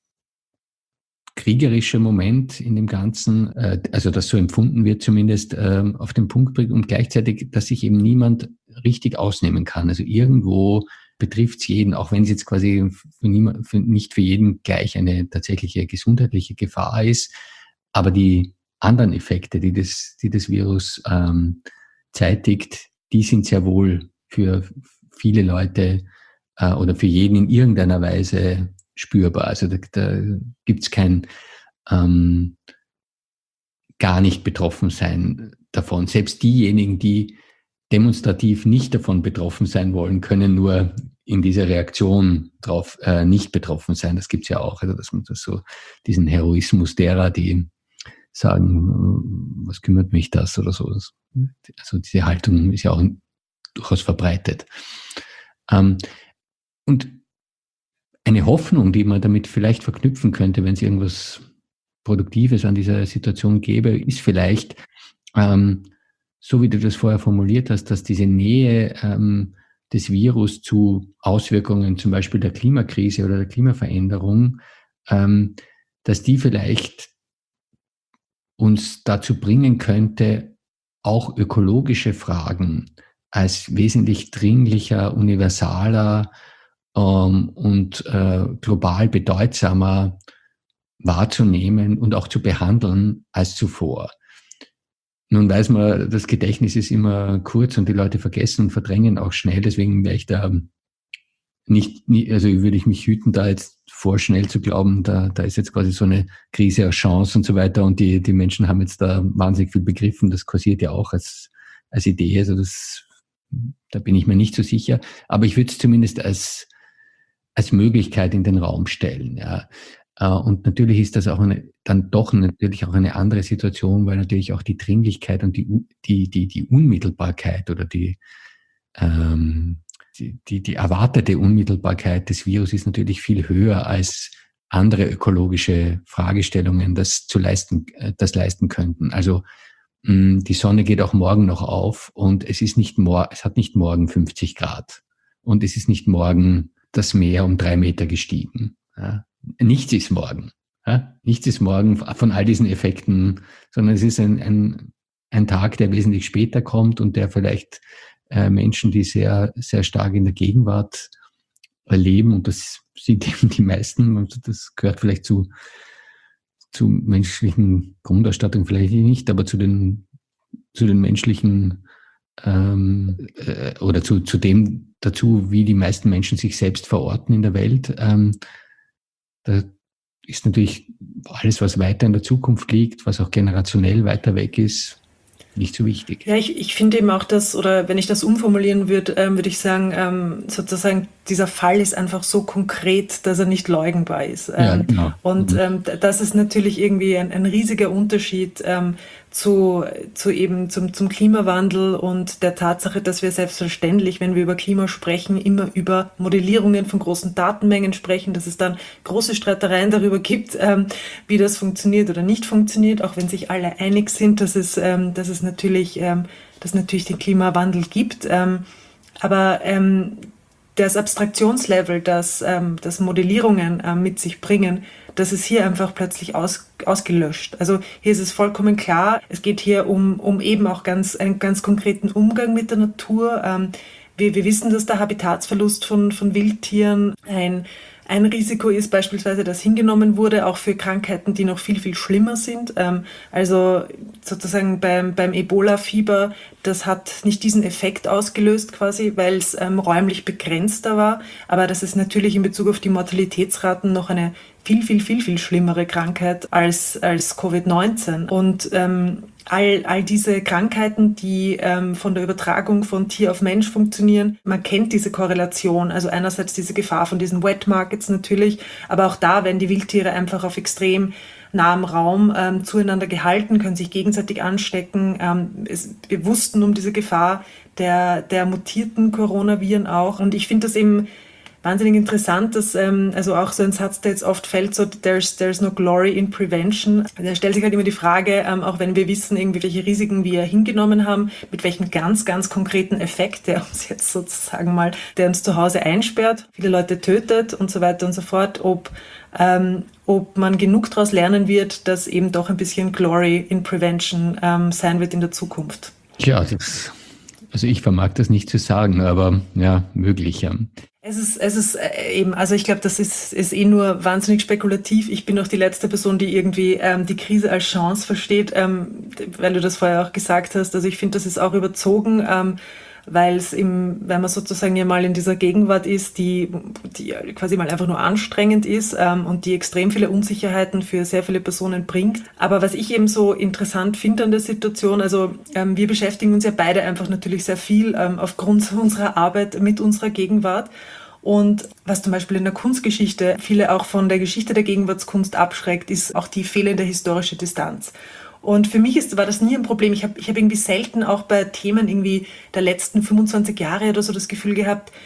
kriegerische Moment in dem Ganzen, äh, also das so empfunden wird zumindest, äh, auf den Punkt bringt und gleichzeitig, dass sich eben niemand richtig ausnehmen kann. Also irgendwo betrifft es jeden, auch wenn es jetzt quasi für niemand, für, nicht für jeden gleich eine tatsächliche gesundheitliche Gefahr ist, aber die anderen Effekte, die das, die das Virus ähm, zeitigt, die sind sehr wohl für viele Leute äh, oder für jeden in irgendeiner Weise spürbar. Also da, da gibt es kein ähm, gar nicht betroffen sein davon. Selbst diejenigen, die demonstrativ nicht davon betroffen sein wollen, können nur in dieser Reaktion drauf äh, nicht betroffen sein. Das gibt's ja auch, also dass man das so diesen Heroismus derer, die sagen, was kümmert mich das oder so. Also diese Haltung ist ja auch durchaus verbreitet. Ähm, und eine Hoffnung, die man damit vielleicht verknüpfen könnte, wenn es irgendwas Produktives an dieser Situation gäbe, ist vielleicht, ähm, so wie du das vorher formuliert hast, dass diese Nähe ähm, des Virus zu Auswirkungen zum Beispiel der Klimakrise oder der Klimaveränderung, ähm, dass die vielleicht uns dazu bringen könnte, auch ökologische Fragen als wesentlich dringlicher, universaler ähm, und äh, global bedeutsamer wahrzunehmen und auch zu behandeln als zuvor. Nun weiß man, das Gedächtnis ist immer kurz und die Leute vergessen und verdrängen auch schnell, deswegen wäre ich da nicht, also würde ich mich hüten, da jetzt vorschnell zu glauben, da, da ist jetzt quasi so eine Krise als Chance und so weiter und die, die Menschen haben jetzt da wahnsinnig viel begriffen, das kursiert ja auch als, als Idee, also das, da bin ich mir nicht so sicher, aber ich würde es zumindest als, als Möglichkeit in den Raum stellen, ja. Und natürlich ist das auch eine, dann doch natürlich auch eine andere Situation, weil natürlich auch die Dringlichkeit und die, die, die, die Unmittelbarkeit oder die, ähm, die, die, die erwartete Unmittelbarkeit des Virus ist natürlich viel höher als andere ökologische Fragestellungen, das zu leisten, das leisten könnten. Also, mh, die Sonne geht auch morgen noch auf und es ist nicht mor- es hat nicht morgen fünfzig Grad und es ist nicht morgen das Meer um drei Meter gestiegen. Ja. Nichts ist morgen. Ja? Nichts ist morgen von all diesen Effekten, sondern es ist ein, ein, ein Tag, der wesentlich später kommt und der vielleicht äh, Menschen, die sehr, sehr stark in der Gegenwart erleben, und das sind eben die meisten, also das gehört vielleicht zu, zu menschlichen Grundausstattung, vielleicht nicht, aber zu den, zu den menschlichen ähm, äh, oder zu, zu dem dazu, wie die meisten Menschen sich selbst verorten in der Welt. Ähm, Da ist natürlich alles, was weiter in der Zukunft liegt, was auch generationell weiter weg ist, nicht so wichtig. Ja, ich, ich finde eben auch das, oder wenn ich das umformulieren würde, ähm, würde ich sagen, ähm, sozusagen, dieser Fall ist einfach so konkret, dass er nicht leugnbar ist. Ja, Ähm, genau. und Mhm. ähm, das ist natürlich irgendwie ein, ein riesiger Unterschied ähm, zu, zu eben zum, zum Klimawandel und der Tatsache, dass wir selbstverständlich, wenn wir über Klima sprechen, immer über Modellierungen von großen Datenmengen sprechen, dass es dann große Streitereien darüber gibt, ähm, wie das funktioniert oder nicht funktioniert, auch wenn sich alle einig sind, dass es, ähm, dass es natürlich, ähm, dass natürlich den Klimawandel gibt. Ähm, aber ähm, das Abstraktionslevel, das, ähm, das Modellierungen ähm, mit sich bringen, das ist hier einfach plötzlich aus, ausgelöscht. Also hier ist es vollkommen klar, es geht hier um, um eben auch ganz, einen ganz konkreten Umgang mit der Natur. Ähm, wir, wir wissen, dass der Habitatsverlust von, von Wildtieren ein Ein Risiko ist beispielsweise, dass hingenommen wurde, auch für Krankheiten, die noch viel, viel schlimmer sind. Ähm, also sozusagen beim, beim Ebola-Fieber, das hat nicht diesen Effekt ausgelöst quasi, weil es ähm, räumlich begrenzter war. Aber das ist natürlich in Bezug auf die Mortalitätsraten noch eine viel, viel, viel, viel schlimmere Krankheit als, als Covid neunzehn. Und ähm, all, all diese Krankheiten, die ähm, von der Übertragung von Tier auf Mensch funktionieren, man kennt diese Korrelation. Also einerseits diese Gefahr von diesen Wet Markets natürlich, aber auch da werden die Wildtiere einfach auf extrem nahem Raum ähm, zueinander gehalten, können sich gegenseitig anstecken. Ähm, es, wir wussten um diese Gefahr der, der mutierten Coronaviren auch. Und ich finde das eben wahnsinnig interessant, dass ähm, also auch so ein Satz, der jetzt oft fällt, so there's, there's no glory in prevention. Da stellt sich halt immer die Frage, ähm, auch wenn wir wissen, irgendwie welche Risiken wir hingenommen haben, mit welchem ganz, ganz konkreten Effekt, der uns jetzt sozusagen mal, der uns zu Hause einsperrt, viele Leute tötet und so weiter und so fort, ob ähm, ob man genug daraus lernen wird, dass eben doch ein bisschen Glory in Prevention ähm, sein wird in der Zukunft. Ja, das, also ich vermag das nicht zu sagen, aber ja, möglich, ja. Es ist, es ist äh, eben, also ich glaube, das ist, ist eh nur wahnsinnig spekulativ. Ich bin auch die letzte Person, die irgendwie ähm, die Krise als Chance versteht, ähm, weil du das vorher auch gesagt hast. Also ich finde, das ist auch überzogen, ähm, weil es im, wenn man sozusagen ja mal in dieser Gegenwart ist, die, die quasi mal einfach nur anstrengend ist ähm, und die extrem viele Unsicherheiten für sehr viele Personen bringt. Aber was ich eben so interessant finde an der Situation, also ähm, wir beschäftigen uns ja beide einfach natürlich sehr viel ähm, aufgrund unserer Arbeit mit unserer Gegenwart. Und was zum Beispiel in der Kunstgeschichte viele auch von der Geschichte der Gegenwartskunst abschreckt, ist auch die fehlende historische Distanz. Und für mich ist, war das nie ein Problem. Ich habe ich hab irgendwie selten auch bei Themen irgendwie der letzten fünfundzwanzig Jahre oder so das Gefühl gehabt,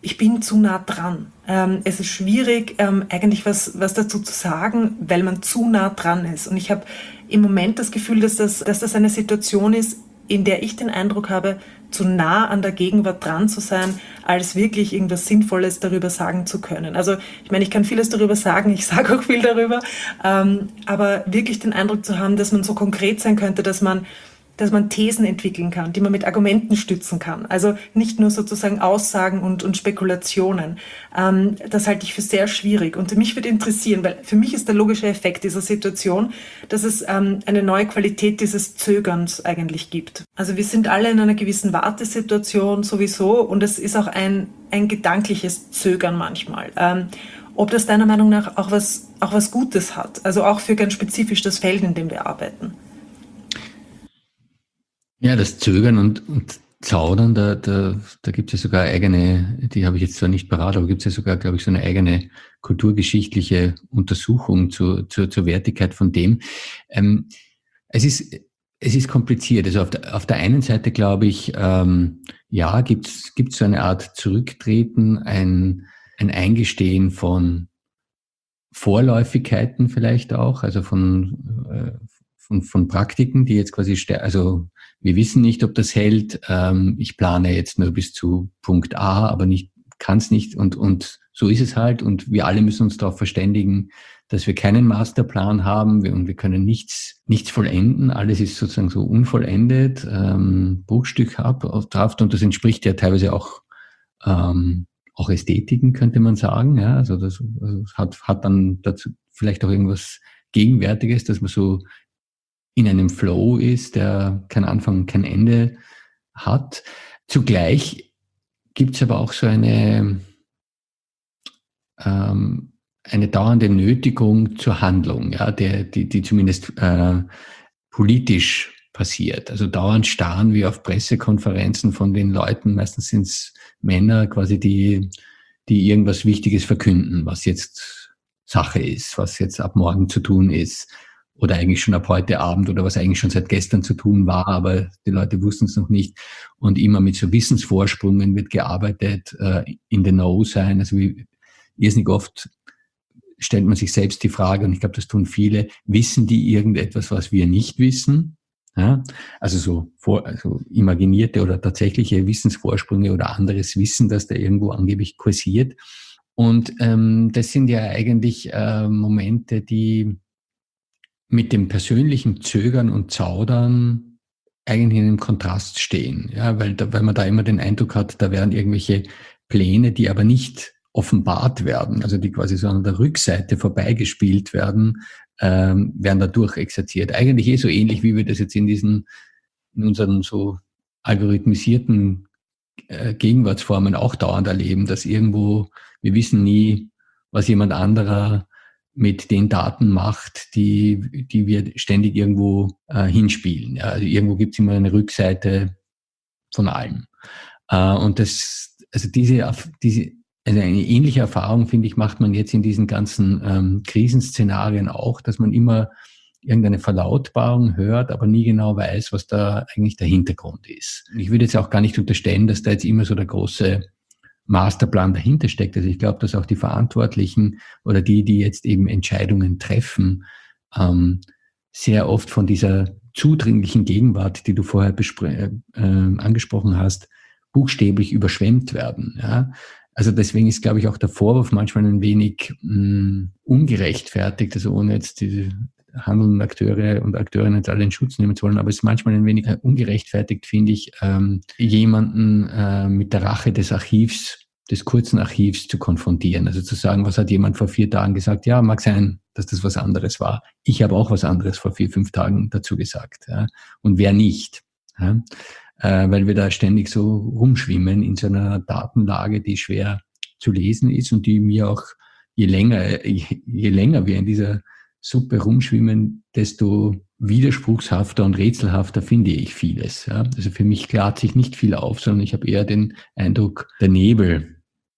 ich bin zu nah dran. Ähm, es ist schwierig, ähm, eigentlich was, was dazu zu sagen, weil man zu nah dran ist. Und ich habe im Moment das Gefühl, dass das, dass das eine Situation ist, in der ich den Eindruck habe, zu nah an der Gegenwart dran zu sein, als wirklich irgendwas Sinnvolles darüber sagen zu können. Also ich meine, ich kann vieles darüber sagen, ich sage auch viel darüber, ähm, aber wirklich den Eindruck zu haben, dass man so konkret sein könnte, dass man dass man Thesen entwickeln kann, die man mit Argumenten stützen kann. Also nicht nur sozusagen Aussagen und, und Spekulationen. Ähm, das halte ich für sehr schwierig. Und mich würde interessieren, weil für mich ist der logische Effekt dieser Situation, dass es ähm, eine neue Qualität dieses Zögerns eigentlich gibt. Also wir sind alle in einer gewissen Wartesituation sowieso und es ist auch ein, ein gedankliches Zögern manchmal. Ähm, ob das deiner Meinung nach auch was, auch was Gutes hat, also auch für ganz spezifisch das Feld, in dem wir arbeiten. Ja, das Zögern und, und Zaudern, da, da, da gibt es ja sogar eigene, die habe ich jetzt zwar nicht parat, aber gibt es ja sogar, glaube ich, so eine eigene kulturgeschichtliche Untersuchung zu, zu, zur Wertigkeit von dem. Ähm, es ist, es ist kompliziert. Also auf der, auf der einen Seite glaube ich, ähm, ja, gibt es gibt so eine Art Zurücktreten, ein, ein Eingestehen von Vorläufigkeiten vielleicht auch, also von, äh, von, von Praktiken, die jetzt quasi, ster- also wir wissen nicht, ob das hält. Ähm, ich plane jetzt nur bis zu Punkt A, aber nicht, kann es nicht. Und, und so ist es halt. Und wir alle müssen uns darauf verständigen, dass wir keinen Masterplan haben wir, und wir können nichts, nichts vollenden. Alles ist sozusagen so unvollendet, ähm, bruchstückhaft. Und das entspricht ja teilweise auch, ähm, auch Ästhetiken, könnte man sagen. Ja, also das, also hat, hat dann dazu vielleicht auch irgendwas Gegenwärtiges, dass man so in einem Flow ist, der kein Anfang, kein Ende hat. Zugleich gibt es aber auch so eine, ähm, eine dauernde Nötigung zur Handlung, ja, der, die, die zumindest äh, politisch passiert. Also dauernd starren wir auf Pressekonferenzen von den Leuten, meistens sind es Männer quasi, die, die irgendwas Wichtiges verkünden, was jetzt Sache ist, was jetzt ab morgen zu tun ist. Oder eigentlich schon ab heute Abend oder was eigentlich schon seit gestern zu tun war, aber die Leute wussten es noch nicht. Und immer mit so Wissensvorsprüngen wird gearbeitet, äh, in the know sein. Also wie irrsinnig oft stellt man sich selbst die Frage, und ich glaube, das tun viele, wissen die irgendetwas, was wir nicht wissen? Ja? Also so vor, also imaginierte oder tatsächliche Wissensvorsprünge oder anderes Wissen, das da irgendwo angeblich kursiert. Und ähm, das sind ja eigentlich äh, Momente, die mit dem persönlichen Zögern und Zaudern eigentlich in einem Kontrast stehen. Ja, weil, da, weil man da immer den Eindruck hat, da werden irgendwelche Pläne, die aber nicht offenbart werden, also die quasi so an der Rückseite vorbeigespielt werden, ähm, werden da durchexerziert. Eigentlich eh so ähnlich, wie wir das jetzt in diesen, in unseren so algorithmisierten äh, Gegenwartsformen auch dauernd erleben, dass irgendwo, wir wissen nie, was jemand anderer mit den Daten macht, die, die wir ständig irgendwo äh, hinspielen. Ja, also irgendwo gibt es immer eine Rückseite von allem. Äh, und das, also diese, diese, also eine ähnliche Erfahrung, finde ich, macht man jetzt in diesen ganzen ähm, Krisenszenarien auch, dass man immer irgendeine Verlautbarung hört, aber nie genau weiß, was da eigentlich der Hintergrund ist. Ich würde jetzt auch gar nicht unterstellen, dass da jetzt immer so der große Masterplan dahinter steckt. Also ich glaube, dass auch die Verantwortlichen oder die, die jetzt eben Entscheidungen treffen, ähm, sehr oft von dieser zudringlichen Gegenwart, die du vorher bespr- äh, angesprochen hast, buchstäblich überschwemmt werden. Ja? Also deswegen ist, glaube ich, auch der Vorwurf manchmal ein wenig mh, ungerechtfertigt, also ohne jetzt die handelnden Akteure und Akteurinnen jetzt alle in Schutz nehmen zu wollen, aber es ist manchmal ein wenig ungerechtfertigt, finde ich, ähm, jemanden äh, mit der Rache des Archivs, des kurzen Archivs zu konfrontieren. Also zu sagen, was hat jemand vor vier Tagen gesagt? Ja, mag sein, dass das was anderes war. Ich habe auch was anderes vor vier, fünf Tagen dazu gesagt. Ja. Und wer nicht? Ja. Äh, weil wir da ständig so rumschwimmen in so einer Datenlage, die schwer zu lesen ist und die mir auch, je länger, je, je länger wir in dieser Suppe rumschwimmen, desto widerspruchshafter und rätselhafter finde ich vieles. Ja. Also für mich klart sich nicht viel auf, sondern ich habe eher den Eindruck, der Nebel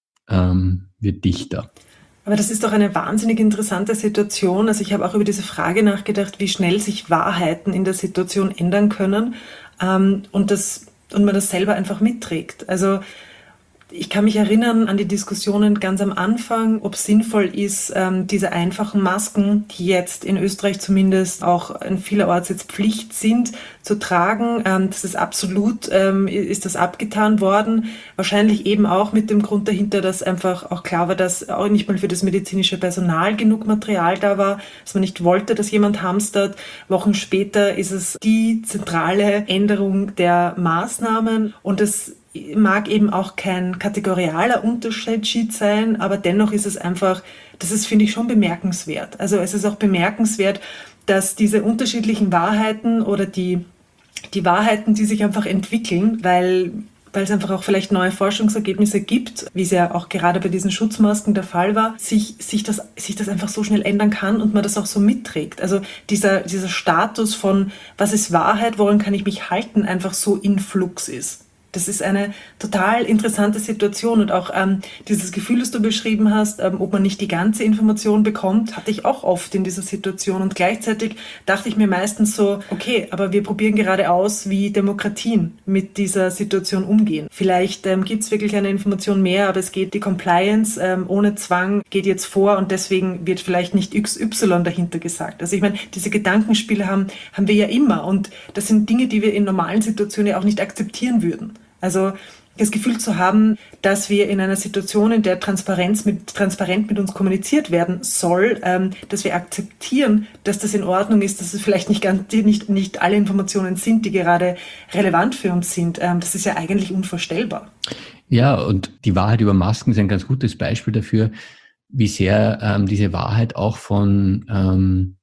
ähm, wird dichter. Aber das ist doch eine wahnsinnig interessante Situation. Also ich habe auch über diese Frage nachgedacht, wie schnell sich Wahrheiten in der Situation ändern können, ähm, und, das, und man das selber einfach mitträgt. Also Ich kann mich erinnern an die Diskussionen ganz am Anfang, ob es sinnvoll ist, ähm, diese einfachen Masken, die jetzt in Österreich zumindest auch in vielerorts jetzt Pflicht sind, zu tragen. Ähm, das ist absolut, ähm, ist das abgetan worden. Wahrscheinlich eben auch mit dem Grund dahinter, dass einfach auch klar war, dass auch nicht mal für das medizinische Personal genug Material da war, dass man nicht wollte, dass jemand hamstert. Wochen später ist es die zentrale Änderung der Maßnahmen und es mag eben auch kein kategorialer Unterschied sein, aber dennoch ist es einfach, das ist, finde ich, schon bemerkenswert. Also es ist auch bemerkenswert, dass diese unterschiedlichen Wahrheiten oder die, die Wahrheiten, die sich einfach entwickeln, weil, weil es einfach auch vielleicht neue Forschungsergebnisse gibt, wie es ja auch gerade bei diesen Schutzmasken der Fall war, sich, sich, das, sich das einfach so schnell ändern kann und man das auch so mitträgt. Also dieser, dieser Status von, was ist Wahrheit, woran kann ich mich halten, einfach so in Flux ist. Das ist eine total interessante Situation und auch ähm, dieses Gefühl, das du beschrieben hast, ähm, ob man nicht die ganze Information bekommt, hatte ich auch oft in dieser Situation und gleichzeitig dachte ich mir meistens so, okay, aber wir probieren gerade aus, wie Demokratien mit dieser Situation umgehen. Vielleicht ähm, gibt es wirklich eine Information mehr, aber es geht die Compliance ähm, ohne Zwang geht jetzt vor und deswegen wird vielleicht nicht X Y dahinter gesagt. Also ich meine, diese Gedankenspiele haben, haben wir ja immer und das sind Dinge, die wir in normalen Situationen ja auch nicht akzeptieren würden. Also das Gefühl zu haben, dass wir in einer Situation, in der Transparenz mit, transparent mit uns kommuniziert werden soll, ähm, dass wir akzeptieren, dass das in Ordnung ist, dass es vielleicht nicht, ganz, nicht, nicht alle Informationen sind, die gerade relevant für uns sind. Ähm, das ist ja eigentlich unvorstellbar. Ja, und die Wahrheit über Masken ist ein ganz gutes Beispiel dafür, wie sehr ähm, diese Wahrheit auch von ähm,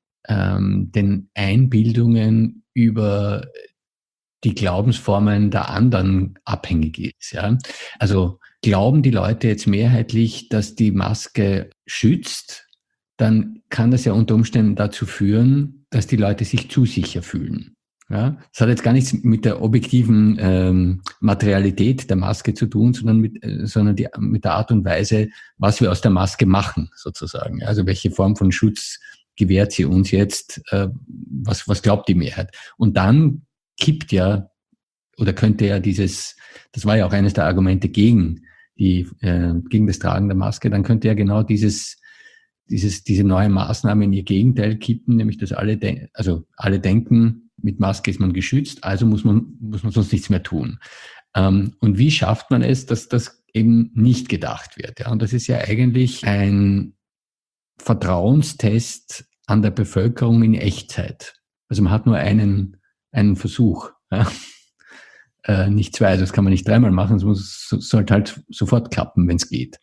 ähm, den Einbildungen über die Glaubensformen der anderen abhängig ist. Ja? Also glauben die Leute jetzt mehrheitlich, dass die Maske schützt, dann kann das ja unter Umständen dazu führen, dass die Leute sich zu sicher fühlen. Ja? Das hat jetzt gar nichts mit der objektiven ähm, Materialität der Maske zu tun, sondern mit, äh, sondern die, mit der Art und Weise, was wir aus der Maske machen, sozusagen. Also welche Form von Schutz gewährt sie uns jetzt, äh, was, was glaubt die Mehrheit? Und dann kippt ja oder könnte ja dieses, das war ja auch eines der Argumente gegen die, äh, gegen das Tragen der Maske, dann könnte ja genau dieses, dieses, diese neue Maßnahme in ihr Gegenteil kippen, nämlich dass alle, de- also alle denken, mit Maske ist man geschützt, also muss man, muss man sonst nichts mehr tun. Ähm, und wie schafft man es, dass das eben nicht gedacht wird? Ja, und das ist ja eigentlich ein Vertrauenstest an der Bevölkerung in Echtzeit. Also man hat nur einen einen Versuch, ja? äh, nicht zwei, das kann man nicht dreimal machen, es muss, sollte halt sofort klappen, wenn es geht.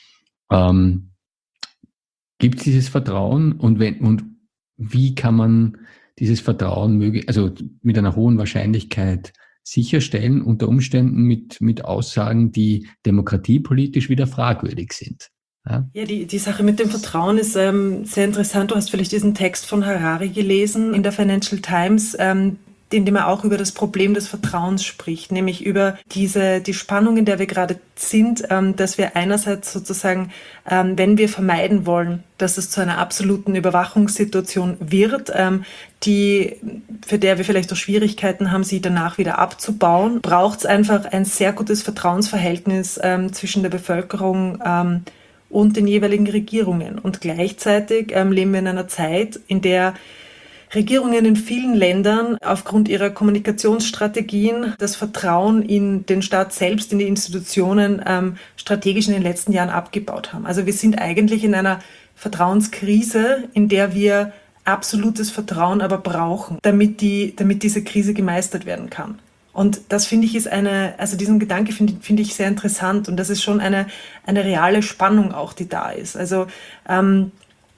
Ähm, gibt es dieses Vertrauen und wenn und wie kann man dieses Vertrauen möglich, also mit einer hohen Wahrscheinlichkeit sicherstellen, unter Umständen mit mit Aussagen, die demokratiepolitisch wieder fragwürdig sind? Ja, Ja, die, die Sache mit dem Vertrauen ist ähm, sehr interessant. Du hast vielleicht diesen Text von Harari gelesen in der Financial Times, ähm, in dem er auch über das Problem des Vertrauens spricht, nämlich über diese die Spannung, in der wir gerade sind, ähm, dass wir einerseits sozusagen, ähm, wenn wir vermeiden wollen, dass es zu einer absoluten Überwachungssituation wird, ähm, die für der wir vielleicht auch Schwierigkeiten haben, sie danach wieder abzubauen, braucht es einfach ein sehr gutes Vertrauensverhältnis ähm, zwischen der Bevölkerung ähm, und den jeweiligen Regierungen. Und gleichzeitig ähm, leben wir in einer Zeit, in der Regierungen in vielen Ländern aufgrund ihrer Kommunikationsstrategien das Vertrauen in den Staat selbst, in die Institutionen ähm, strategisch in den letzten Jahren abgebaut haben. Also wir sind eigentlich in einer Vertrauenskrise, in der wir absolutes Vertrauen aber brauchen, damit die, damit diese Krise gemeistert werden kann. Und das finde ich ist eine, also diesen Gedanke finde finde ich sehr interessant und das ist schon eine, eine reale Spannung auch, die da ist. Also ähm,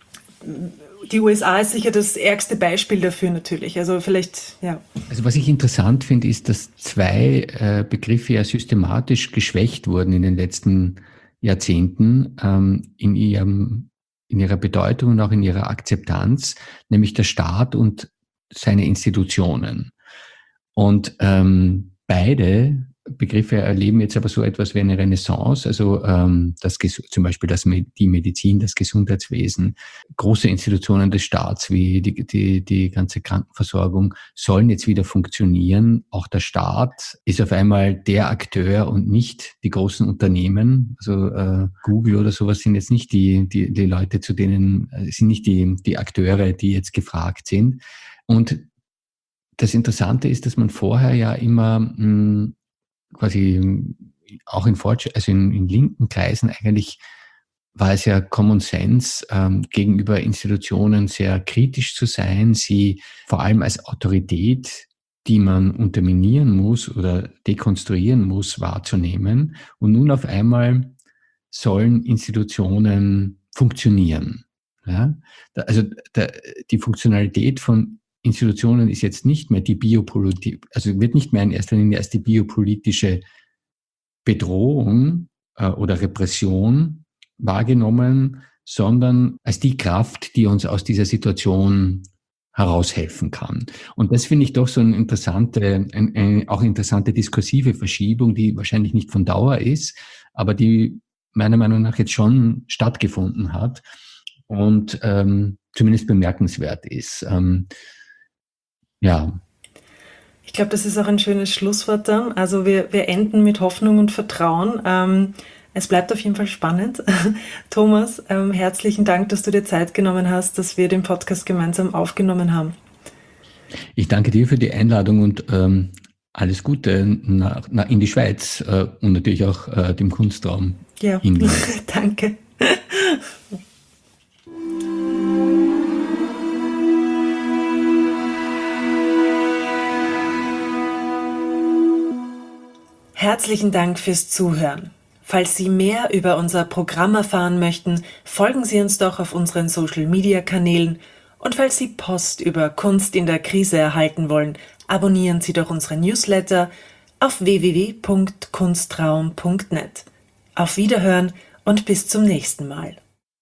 die U S A ist sicher das ärgste Beispiel dafür natürlich. Also vielleicht, ja. Also was ich interessant finde, ist, dass zwei äh, Begriffe ja systematisch geschwächt wurden in den letzten Jahrzehnten ähm, in ihrem, in ihrer Bedeutung und auch in ihrer Akzeptanz, nämlich der Staat und seine Institutionen. Und ähm, beide Begriffe erleben jetzt aber so etwas wie eine Renaissance, also ähm, das, zum Beispiel das, die Medizin, das Gesundheitswesen, große Institutionen des Staats wie die, die, die ganze Krankenversorgung sollen jetzt wieder funktionieren. Auch der Staat ist auf einmal der Akteur und nicht die großen Unternehmen. Also äh, Google oder sowas sind jetzt nicht die, die, die Leute, zu denen, äh, sind nicht die, die Akteure, die jetzt gefragt sind. Und das Interessante ist, dass man vorher ja immer mh, quasi auch in, Fortsch- also in, in linken Kreisen eigentlich war es ja Common Sense, ähm, gegenüber Institutionen sehr kritisch zu sein, sie vor allem als Autorität, die man unterminieren muss oder dekonstruieren muss, wahrzunehmen. Und nun auf einmal sollen Institutionen funktionieren. Ja? Da, also da, die Funktionalität von Institutionen ist jetzt nicht mehr die biopolitische, also wird nicht mehr in erster Linie als die biopolitische Bedrohung äh, oder Repression wahrgenommen, sondern als die Kraft, die uns aus dieser Situation heraushelfen kann. Und das finde ich doch so eine interessante, eine, eine auch interessante diskursive Verschiebung, die wahrscheinlich nicht von Dauer ist, aber die meiner Meinung nach jetzt schon stattgefunden hat und ähm, zumindest bemerkenswert ist. Ähm, ja. Ich glaube, das ist auch ein schönes Schlusswort dann. Also wir, wir enden mit Hoffnung und Vertrauen. Ähm, es bleibt auf jeden Fall spannend. Thomas, ähm, herzlichen Dank, dass du dir Zeit genommen hast, dass wir den Podcast gemeinsam aufgenommen haben. Ich danke dir für die Einladung und ähm, alles Gute nach, nach, in die Schweiz äh, und natürlich auch äh, dem Kunstraum Ja, in Wien. danke. Herzlichen Dank fürs Zuhören. Falls Sie mehr über unser Programm erfahren möchten, folgen Sie uns doch auf unseren Social-Media-Kanälen und falls Sie Post über Kunst in der Krise erhalten wollen, abonnieren Sie doch unseren Newsletter auf w w w punkt kunstraum punkt net. Auf Wiederhören und bis zum nächsten Mal.